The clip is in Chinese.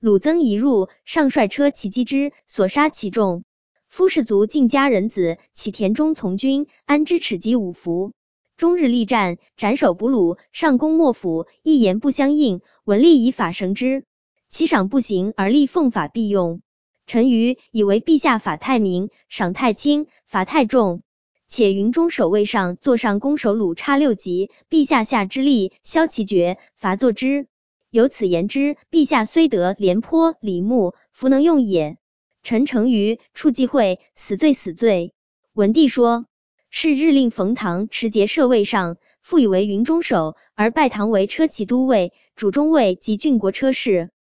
鲁曾一入，上率车骑击之，所杀其众。夫士卒尽家人子，起田中从军，安之耻及五服。终日力战，斩首捕虏，上攻莫府，一言不相应，文吏以法绳之。其赏不行而立奉法必用。臣愚以为陛下法太明，赏太轻，罚太重。且云中守卫上座上攻守虏差6级，陛下下之力，削其爵，罚作之。由此言之，陛下虽得廉颇、李牧，弗能用也。臣诚于处忌讳，死罪死罪。文帝说，是日令冯唐持节射卫上，复以为云中守，而拜唐为车骑都尉、主中尉及郡国车事。